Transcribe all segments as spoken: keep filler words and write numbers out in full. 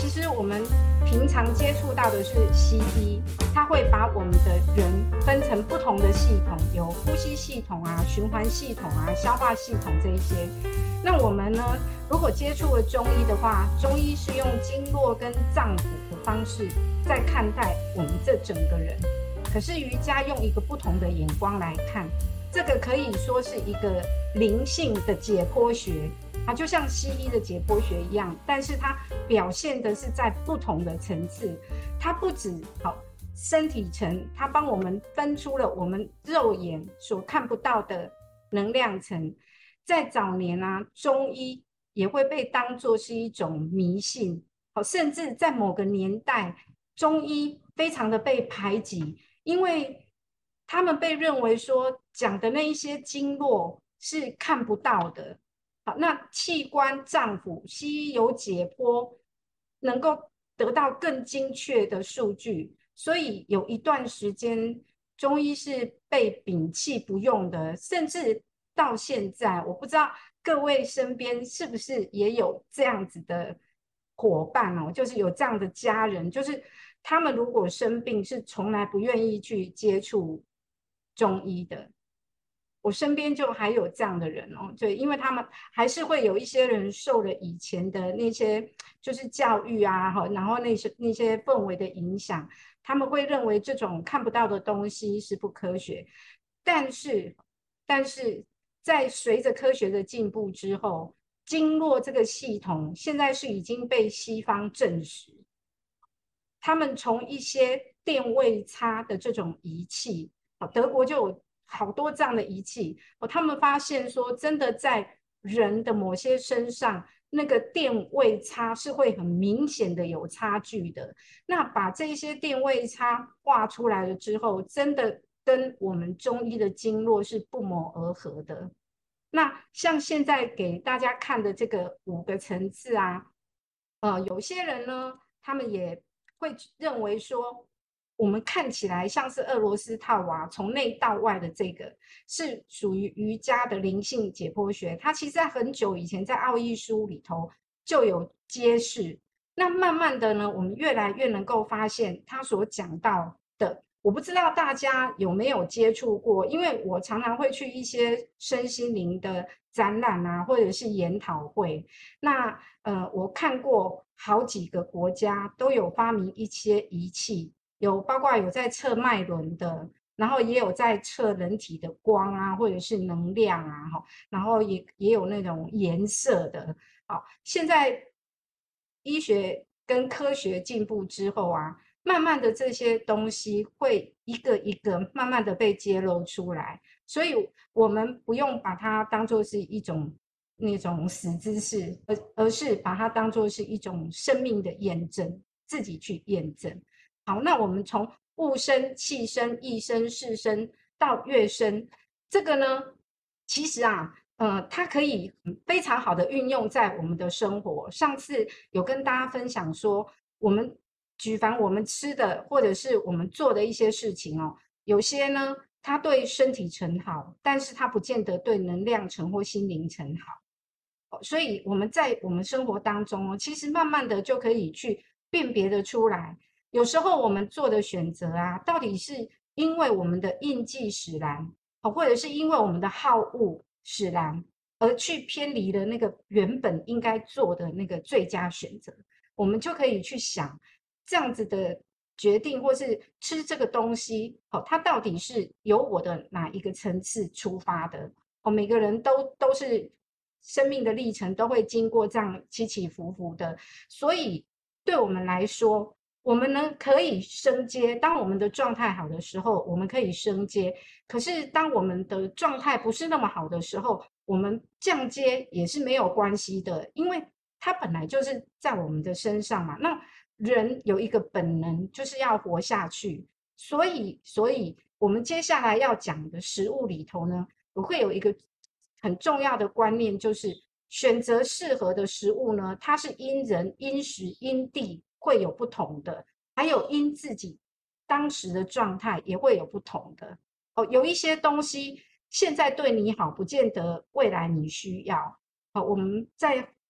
其实我们平常接触到的是西医，它会把我们的人分成不同的系统，有呼吸系统啊、循环系统啊、消化系统这一些。那我们呢，如果接触了中医的话，中医是用经络跟脏腑的方式在看待我们这整个人。可是瑜伽用一个不同的眼光来看，这个可以说是一个灵性的解剖学，它就像西医的解剖学一样，但是它表现的是在不同的层次。它不止好身体层，它帮我们分出了我们肉眼所看不到的能量层。在早年啊，中医也会被当作是一种迷信，甚至在某个年代，中医非常的被排挤，因为他们被认为说讲的那一些经络是看不到的。好，那器官脏腑，西医有解剖，能够得到更精确的数据，所以有一段时间中医是被摒弃不用的，甚至到现在，我不知道各位身边是不是也有这样子的伙伴哦，就是有这样的家人，就是他们如果生病是从来不愿意去接触中医的。我身边就还有这样的人哦，对，因为他们还是会有一些人受了以前的那些就是教育啊，然后那些那些氛围的影响，他们会认为这种看不到的东西是不科学。但是，但是在随着科学的进步之后，经络这个系统现在是已经被西方证实，他们从一些电位差的这种仪器，德国就有好多这样的仪器，他们发现说真的在人的某些身上，那个电位差是会很明显的有差距的。那把这些电位差画出来了之后，真的跟我们中医的经络是不谋而合的。那像现在给大家看的这个五个层次啊，呃，有些人呢，他们也会认为说，我们看起来像是俄罗斯套娃，从内到外的这个是属于瑜伽的灵性解剖学。它其实在很久以前在奥义书里头就有揭示。那慢慢的呢，我们越来越能够发现他所讲到的。我不知道大家有没有接触过，因为我常常会去一些身心灵的展览啊，或者是研讨会。那呃，我看过好几个国家都有发明一些仪器，有包括有在测脉轮的，然后也有在测人体的光啊，或者是能量啊，然后也也有那种颜色的。好，现在医学跟科学进步之后啊，慢慢的这些东西会一个一个慢慢的被揭露出来，所以我们不用把它当作是一种那种死知识，而而是把它当作是一种生命的验证，自己去验证。好，那我们从物生、气生、意生、事生到乐生，这个呢，其实啊，呃，它可以非常好的运用在我们的生活。上次有跟大家分享说，我们举凡我们吃的或者是我们做的一些事情哦，有些呢，它对身体层好，但是它不见得对能量层或心灵层好。所以我们在我们生活当中哦，其实慢慢的就可以去辨别的出来。有时候我们做的选择啊，到底是因为我们的印记使然，或者是因为我们的好恶使然，而去偏离了那个原本应该做的那个最佳选择。我们就可以去想，这样子的决定或是吃这个东西，它到底是由我的哪一个层次出发的。每个人都都是生命的历程都会经过这样起起伏伏的，所以对我们来说，我们呢可以升阶。当我们的状态好的时候，我们可以升阶。可是当我们的状态不是那么好的时候，我们降阶也是没有关系的，因为它本来就是在我们的身上嘛。那人有一个本能，就是要活下去。所以，所以我们接下来要讲的食物里头呢，我会有一个很重要的观念，就是选择适合的食物呢，它是因人、因时、因地会有不同的，还有因自己当时的状态也会有不同的。哦，有一些东西现在对你好，不见得未来你需要。哦，我们在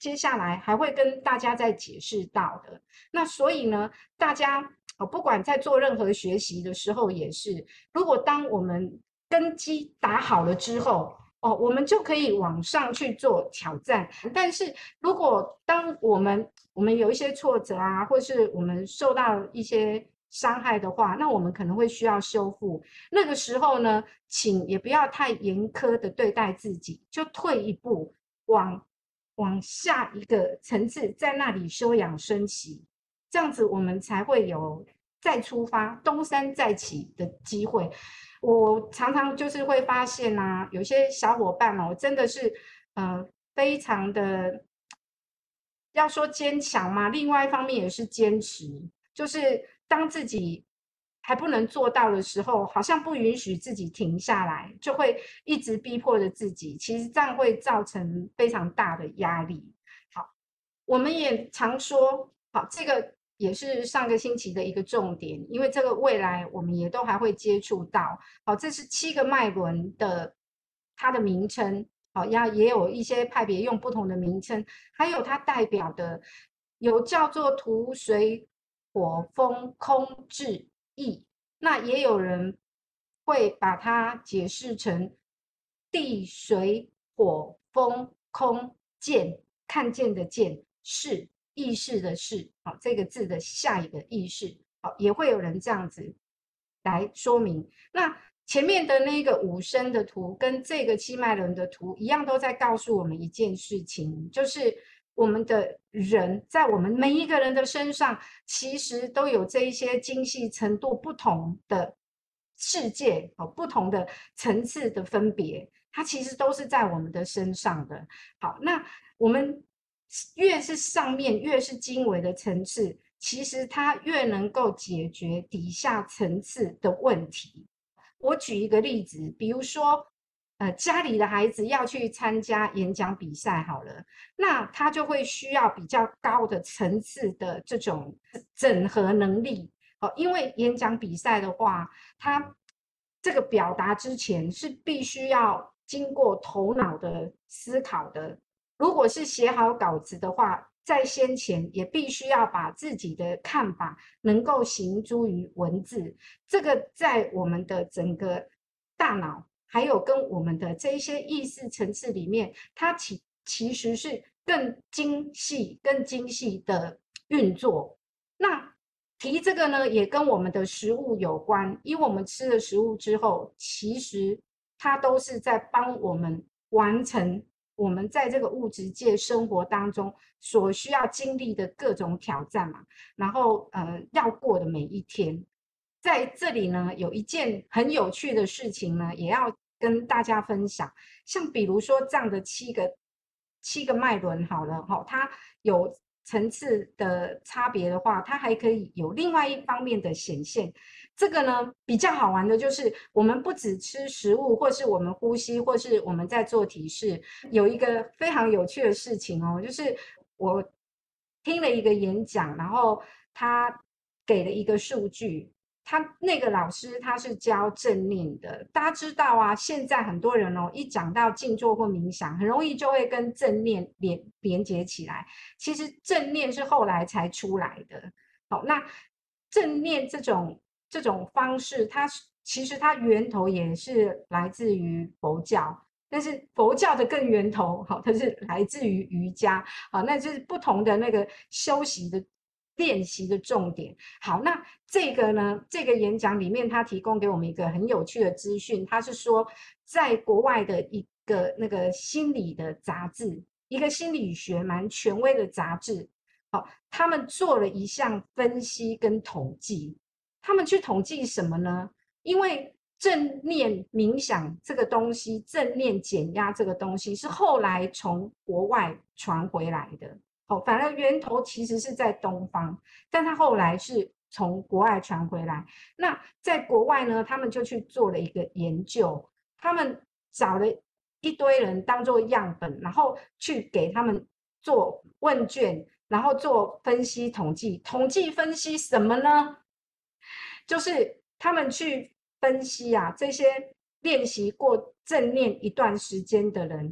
接下来还会跟大家再解释到的。那所以呢，大家不管在做任何学习的时候也是，如果当我们根基打好了之后，哦，我们就可以往上去做挑战。但是如果当我们我们有一些挫折啊，或是我们受到一些伤害的话，那我们可能会需要修复。那个时候呢，请也不要太严苛的对待自己，就退一步，往往下一个层次，在那里休养生息，这样子我们才会有再出发、东山再起的机会。我常常就是会发现啊，有些小伙伴哦，真的是呃非常的，要说坚强嘛，另外一方面也是坚持，就是当自己还不能做到的时候，好像不允许自己停下来，就会一直逼迫着自己，其实这样会造成非常大的压力。好，我们也常说，好，这个也是上个星期的一个重点，因为这个未来我们也都还会接触到。好，这是七个脉轮的它的名称，好，要也有一些派别用不同的名称，还有它代表的有叫做土水火风空志意，那也有人会把它解释成地水火风空见，看见的见，识意识的识，好，这个字的下一个意识，好，也会有人这样子来说明。那前面的那个五声的图跟这个七脉轮的图一样，都在告诉我们一件事情，就是我们的人在我们每一个人的身上，其实都有这一些精细程度不同的世界，不同的层次的分别，它其实都是在我们的身上的。好，那我们越是上面越是精微的层次，其实它越能够解决底下层次的问题。我举一个例子，比如说，呃，家里的孩子要去参加演讲比赛，好了，那他就会需要比较高的层次的这种整合能力，哦，因为演讲比赛的话，他这个表达之前是必须要经过头脑的思考的。如果是写好稿子的话，在先前也必须要把自己的看法能够形诸于文字，这个在我们的整个大脑，还有跟我们的这一些意识层次里面，它其其实是更精细、更精细的运作。那提这个呢，也跟我们的食物有关，因为我们吃了食物之后，其实它都是在帮我们完成我们在这个物质界生活当中所需要经历的各种挑战嘛，然后呃要过的每一天，在这里呢有一件很有趣的事情呢，也要跟大家分享。像比如说这样的七个七个脉轮好了哈，它有层次的差别的话，它还可以有另外一方面的显现。这个呢比较好玩的就是，我们不只吃食物，或是我们呼吸，或是我们在做体式，有一个非常有趣的事情哦，就是我听了一个演讲，然后他给了一个数据。他那个老师他是教正念的，大家知道啊，现在很多人哦，一讲到静坐或冥想，很容易就会跟正念连连接起来。其实正念是后来才出来的。好，那正念这种这种方式，它其实它源头也是来自于佛教，但是佛教的更源头，好，它是来自于瑜伽，好，那就是不同的那个修习的练习的重点。好，那这个呢，这个演讲里面他提供给我们一个很有趣的资讯，他是说，在国外的一个那个心理的杂志，一个心理学蛮权威的杂志，好，他们做了一项分析跟统计。他们去统计什么呢？因为正念冥想这个东西，正念减压这个东西是后来从国外传回来的。哦，反正源头其实是在东方，但它后来是从国外传回来。那在国外呢，他们就去做了一个研究，他们找了一堆人当做样本，然后去给他们做问卷，然后做分析统计。统计分析什么呢？就是他们去分析啊，这些练习过正念一段时间的人，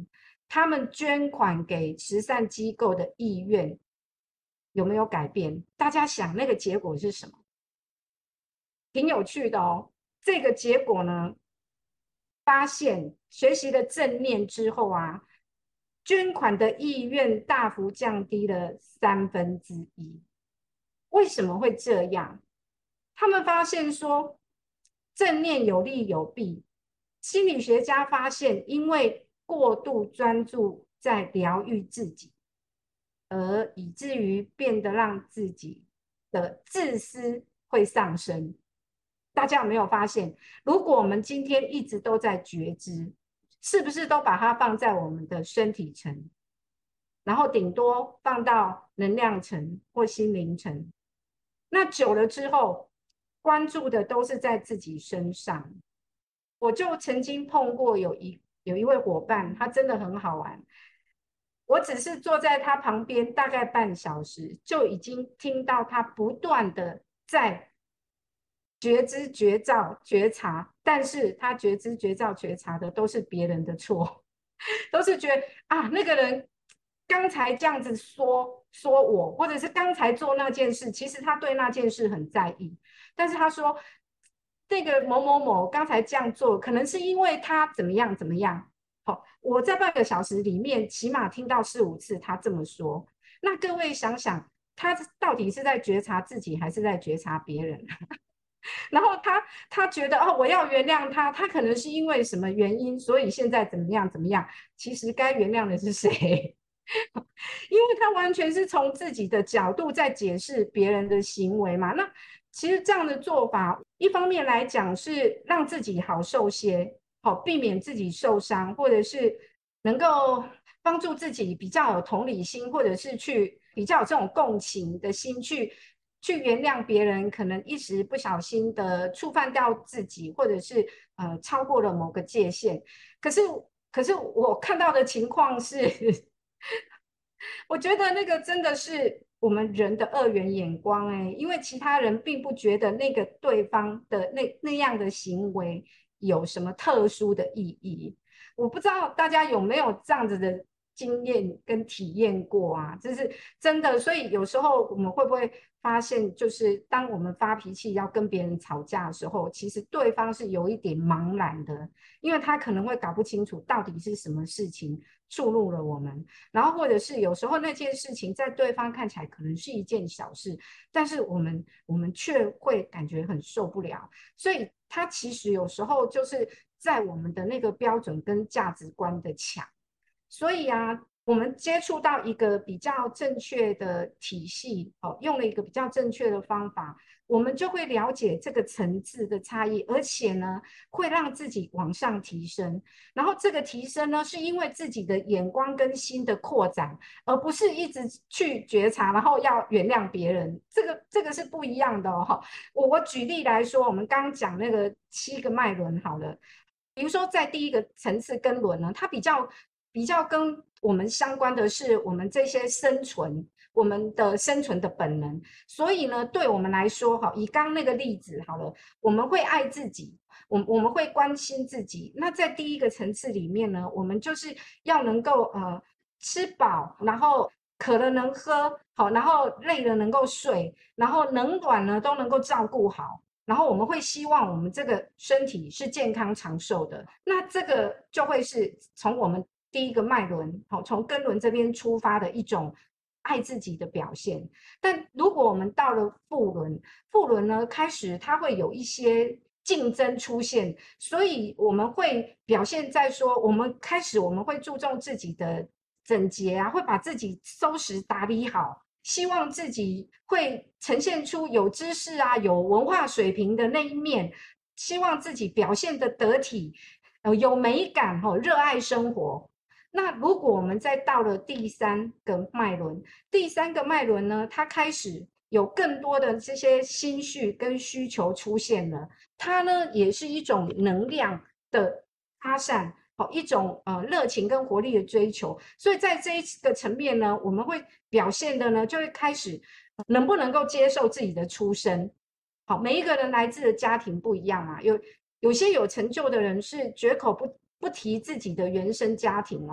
他们捐款给慈善机构的意愿有没有改变？大家想那个结果是什么？挺有趣的哦。这个结果呢，发现学习了正念之后啊，捐款的意愿大幅降低了三分之一。为什么会这样？他们发现说，正念有利有弊。心理学家发现，因为过度专注在疗愈自己，而以至于变得让自己的自私会上升。大家有没有发现，如果我们今天一直都在觉知，是不是都把它放在我们的身体层，然后顶多放到能量层或心灵层？那久了之后，关注的都是在自己身上。我就曾经碰过有一有一位伙伴，他真的很好玩。我只是坐在他旁边大概半小时，就已经听到他不断的在觉知、觉照、觉察，但是他觉知、觉照、觉察的都是别人的错，都是觉得啊，那个人刚才这样子说说我，或者是刚才做那件事，其实他对那件事很在意，但是他说那个某某某刚才这样做，可能是因为他怎么样怎么样。好，我在半个小时里面起码听到四五次他这么说。那各位想想，他到底是在觉察自己，还是在觉察别人？然后他他觉得哦，我要原谅他，他可能是因为什么原因，所以现在怎么样怎么样？其实该原谅的是谁？因为他完全是从自己的角度在解释别人的行为嘛。那其实这样的做法，一方面来讲是让自己好受些，好避免自己受伤，或者是能够帮助自己比较有同理心，或者是去比较有这种共情的心去。去原谅别人可能一时不小心的触犯掉自己，或者是呃超过了某个界限。可是，可是我看到的情况是，我觉得那个真的是我们人的二元眼光哎，因为其他人并不觉得那个对方的那那样的行为有什么特殊的意义。我不知道大家有没有这样子的经验跟体验过啊？就是真的，所以有时候我们会不会发现，就是当我们发脾气要跟别人吵架的时候，其实对方是有一点茫然的，因为他可能会搞不清楚到底是什么事情触怒了我们，然后或者是有时候那件事情在对方看起来可能是一件小事，但是我们我们却会感觉很受不了，所以他其实有时候就是在我们的那个标准跟价值观的墙。所以啊，我们接触到一个比较正确的体系，哦，用了一个比较正确的方法，我们就会了解这个层次的差异，而且呢，会让自己往上提升。然后这个提升呢，是因为自己的眼光跟心的扩展，而不是一直去觉察，然后要原谅别人。这个这个是不一样的哦。我我举例来说，我们刚刚讲那个七个脉轮好了。比如说，在第一个层次根轮呢，它比较比较跟我们相关的是我们这些生存，我们的生存的本能。所以呢，对我们来说，哈，以刚那个例子好了，我们会爱自己，我我们会关心自己。那在第一个层次里面呢，我们就是要能够呃吃饱，然后渴了能喝，好，然后累了能够睡，然后冷暖呢都能够照顾好。然后我们会希望我们这个身体是健康长寿的，那这个就会是从我们第一个脉轮，好，从根轮这边出发的一种爱自己的表现。但如果我们到了腹轮，腹轮呢开始它会有一些竞争出现，所以我们会表现在说，我们开始我们会注重自己的整洁啊，会把自己收拾打理好。希望自己会呈现出有知识啊、有文化水平的那一面，希望自己表现得得体，呃，有美感哦，热爱生活。那如果我们再到了第三个脉轮，第三个脉轮呢，它开始有更多的这些心绪跟需求出现了，它呢也是一种能量的发散。一种呃热情跟活力的追求，所以在这一个层面呢，我们会表现的呢，就会开始能不能够接受自己的出身。好，每一个人来自的家庭不一样嘛，有有些有成就的人是绝口不不提自己的原生家庭哦，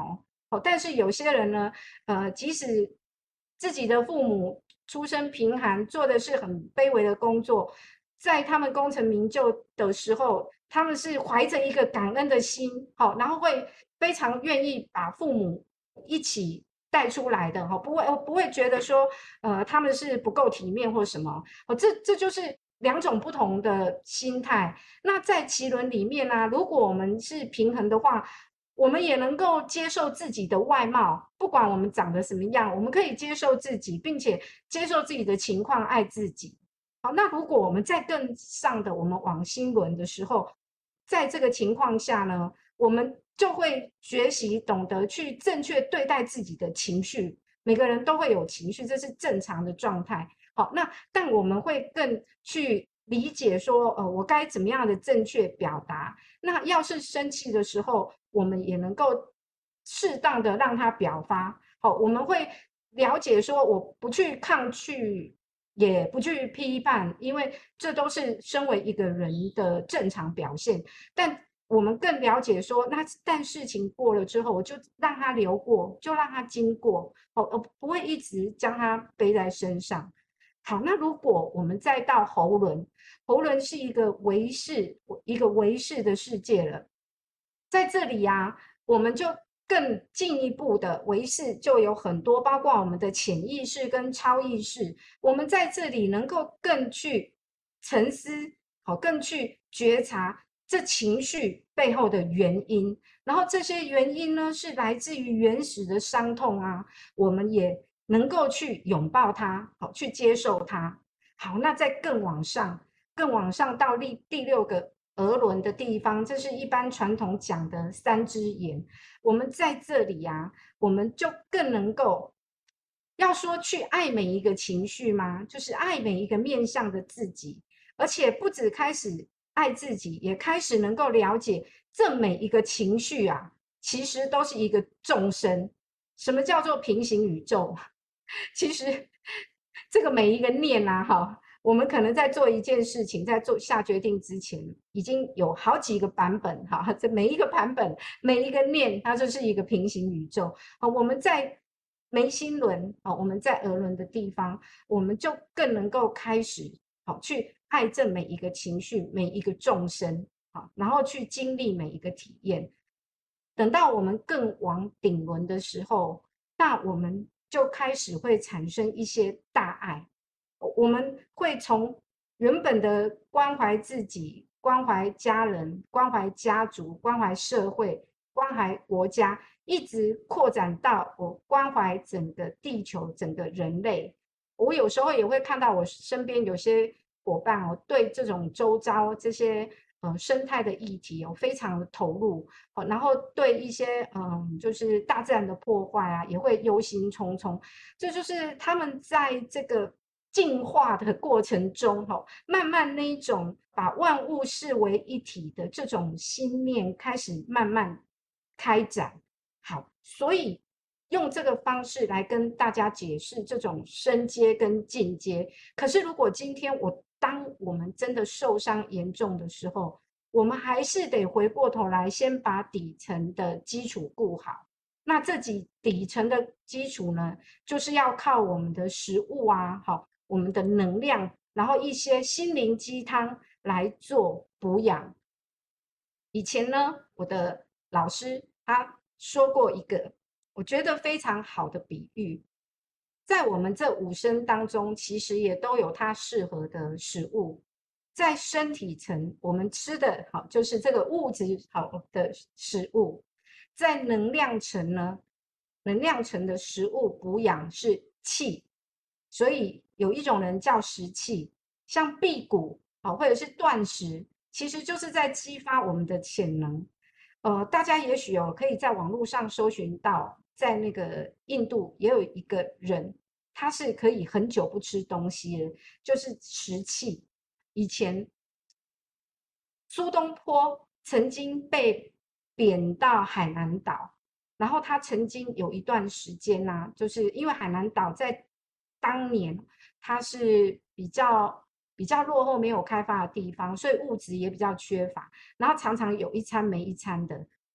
哦，但是有些人呢，呃，即使自己的父母出身贫寒，做的是很卑微的工作，在他们功成名就的时候，他们是怀着一个感恩的心，好、然后会非常愿意把父母一起带出来的，哈、不会不会觉得说，呃，他们是不够体面或什么，哦，这这就是两种不同的心态。那在脐轮里面呢、啊，如果我们是平衡的话，我们也能够接受自己的外貌，不管我们长得什么样，我们可以接受自己，并且接受自己的情况，爱自己。好，那如果我们在更上的，我们往心轮的时候，在这个情况下呢，我们就会学习懂得去正确对待自己的情绪。每个人都会有情绪，这是正常的状态。好，那但我们会更去理解说，呃，我该怎么样的正确表达。那要是生气的时候，我们也能够适当的让它表发。好，我们会了解说，我不去抗拒，也不去批判，因为这都是身为一个人的正常表现。但我们更了解说，那但事情过了之后，我就让它流过，就让它经过，哦，而不会一直将它背在身上。好，那如果我们再到喉轮，喉轮是一个维世，一个维世的世界了。在这里呀、啊，我们就更进一步的维世，就有很多，包括我们的潜意识跟超意识。我们在这里能够更去沉思，好，更去觉察这情绪背后的原因。然后这些原因呢，是来自于原始的伤痛啊，我们也能够去拥抱它，好，去接受它。好，那再更往上，更往上到第第六个额轮的地方，这是一般传统讲的三只眼。我们在这里啊，我们就更能够，要说去爱每一个情绪吗？就是爱每一个面向的自己，而且不止开始爱自己，也开始能够了解这每一个情绪啊，其实都是一个众生。什么叫做平行宇宙？其实这个每一个念啊，哈，我们可能在做一件事情，在做下决定之前，已经有好几个版本，哈，这每一个版本，每一个念，它就是一个平行宇宙。啊，我们在眉心轮，啊，我们在额轮的地方，我们就更能够开始，好，去爱这每一个情绪，每一个众生，好，然后去经历每一个体验。等到我们更往顶轮的时候，那我们就开始会产生一些大爱。我们会从原本的关怀自己、关怀家人、关怀家族、关怀社会、关怀国家，一直扩展到我关怀整个地球、整个人类。我有时候也会看到我身边有些伙伴哦，对这种周遭这些呃生态的议题哦非常的投入，哦，然后对一些嗯就是大自然的破坏啊也会忧心忡忡。这就是他们在这个进化的过程中，哈，慢慢那一种把万物视为一体的这种心念开始慢慢开展。好，所以用这个方式来跟大家解释这种升阶跟进阶。可是如果今天我当我们真的受伤严重的时候，我们还是得回过头来，先把底层的基础顾好。那这几底层的基础呢，就是要靠我们的食物啊，好，我们的能量，然后一些心灵鸡汤来做补养。以前呢，我的老师他说过一个我觉得非常好的比喻，在我们这五生当中，其实也都有它适合的食物。在身体层，我们吃的好就是这个物质好的食物；在能量层呢，能量层的食物补养是气，所以有一种人叫食气，像辟谷好或者是断食，其实就是在激发我们的潜能。呃，大家也许哦可以在网络上搜寻到，在那个印度也有一个人，他是可以很久不吃东西的，就是食气。以前苏东坡曾经被贬到海南岛，然后他曾经有一段时间呢、啊，就是因为海南岛在当年它是比较比较落后、没有开发的地方，所以物质也比较缺乏，然后常常有一餐没一餐的。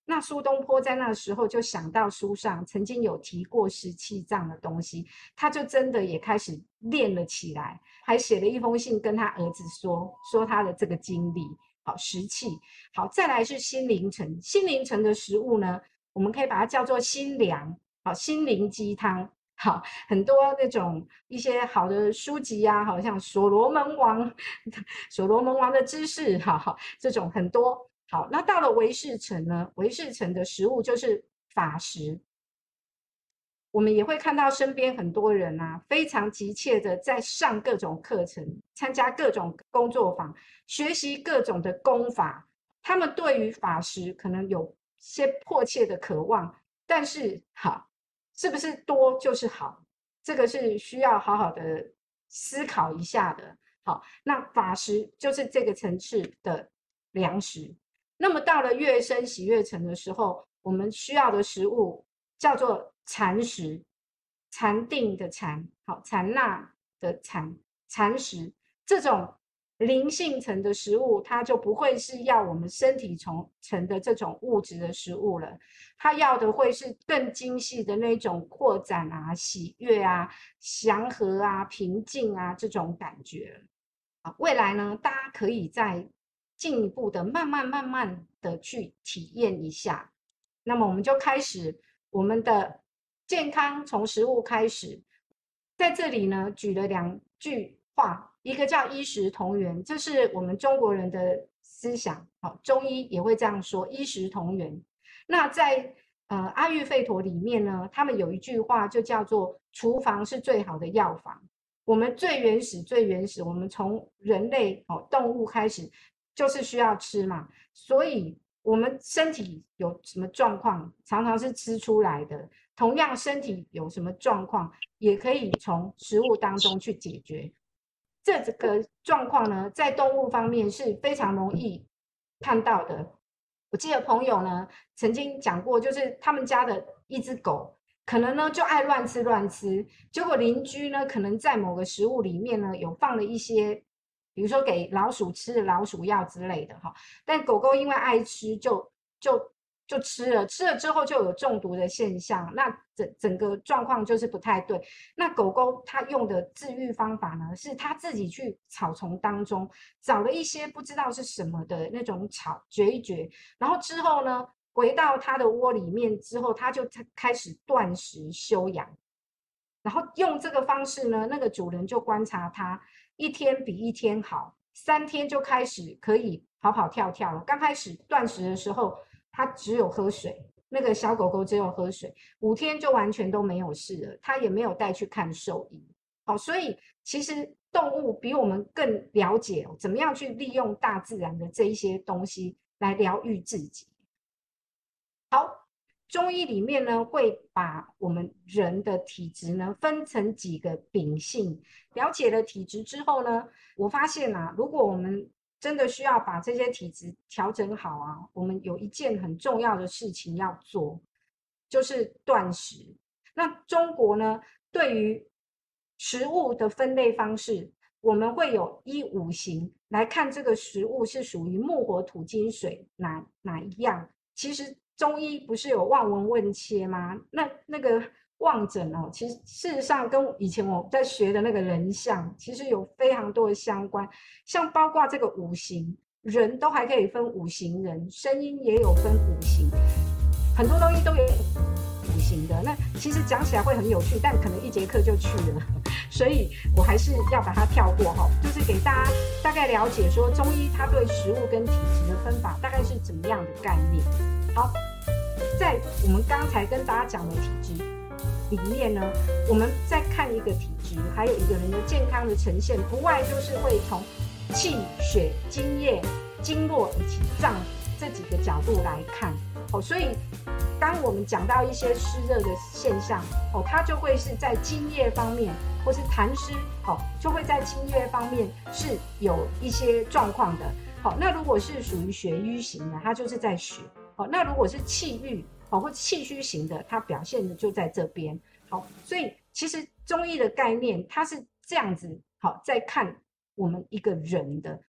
那苏东坡在那时候就想到书上曾经有提过食气这的东西，他就真的也开始练了起来，还写了一封信跟他儿子说说他的这个经历。好，食气。好，再来是心灵城。心灵城的食物呢，我们可以把它叫做心粮。好，心灵鸡汤。好，很多那种一些好的书籍啊，好像所罗门王所罗门王的知识，哈哈，这种很多。好，那到了唯识城呢？唯识城的食物就是法食。我们也会看到身边很多人啊，非常急切的在上各种课程，参加各种工作坊，学习各种的功法。他们对于法食可能有些迫切的渴望，但是好，是不是多就是好？这个是需要好好的思考一下的。好，那法食就是这个层次的粮食。那么到了乐生喜悦城的时候，我们需要的食物叫做禅食，禅定的禅，好，禅那的禅，禅食。这种灵性层的食物，它就不会是要我们身体层的这种物质的食物了，它要的会是更精细的那种扩展啊、喜悦啊、祥和啊、平静啊这种感觉。未来呢，大家可以再进一步的慢慢慢慢的去体验一下。那么我们就开始我们的健康从食物开始。在这里呢，举了两句话，一个叫衣食同源，这是我们中国人的思想。好，中医也会这样说，衣食同源。那在呃阿育吠陀里面呢，他们有一句话就叫做厨房是最好的药房。我们最原始最原始，我们从人类、哦、动物开始就是需要吃嘛，所以我们身体有什么状况常常是吃出来的，同样身体有什么状况也可以从食物当中去解决。这个状况呢，在动物方面是非常容易看到的。我记得朋友呢曾经讲过，就是他们家的一只狗可能呢就爱乱吃乱吃，结果邻居呢可能在某个食物里面呢有放了一些，比如说给老鼠吃的老鼠药之类的哈，但狗狗因为爱吃就就就吃了，吃了之后就有中毒的现象，那整整个状况就是不太对。那狗狗它用的治愈方法呢，是它自己去草丛当中找了一些不知道是什么的那种草嚼一嚼，然后之后呢回到它的窝里面之后，它就开始断食休养。然后用这个方式呢，那个主人就观察它，一天比一天好，三天就开始可以跑跑跳跳了。刚开始断食的时候，它只有喝水，那个小狗狗只有喝水，五天就完全都没有事了，它也没有带去看兽医。好，所以其实动物比我们更了解怎么样去利用大自然的这一些东西来疗愈自己。好，中医里面呢会把我们人的体质呢分成几个秉性。了解了体质之后呢，我发现啊，如果我们真的需要把这些体质调整好啊，我们有一件很重要的事情要做，就是断食。那中国呢，对于食物的分类方式，我们会有依五行来看这个食物是属于木火土金水哪哪一样。其实中医不是有望闻问切吗？那那个望诊哦，其实事实上跟以前我在学的那个人相，其实有非常多的相关。像包括这个五行，人都还可以分五行人，声音也有分五行，很多东西都有五行的。那其实讲起来会很有趣，但可能一节课就去了，所以我还是要把它跳过哈，就是给大家大概了解说中医它对食物跟体质的分法大概是怎么样的概念。好，在我们刚才跟大家讲的体质里面呢，我们在看一个体质，还有一个人的健康的呈现，不外就是会从气、血、津液、经络以及脏这几个角度来看。哦，所以当我们讲到一些湿热的现象，哦，它就会是在津液方面，或是痰湿，哦，就会在津液方面是有一些状况的。好，那如果是属于血瘀型的，它就是在血。好，那如果是气郁好或气虚型的，它表现的就在这边。好，所以其实中医的概念它是这样子好在看我们一个人的。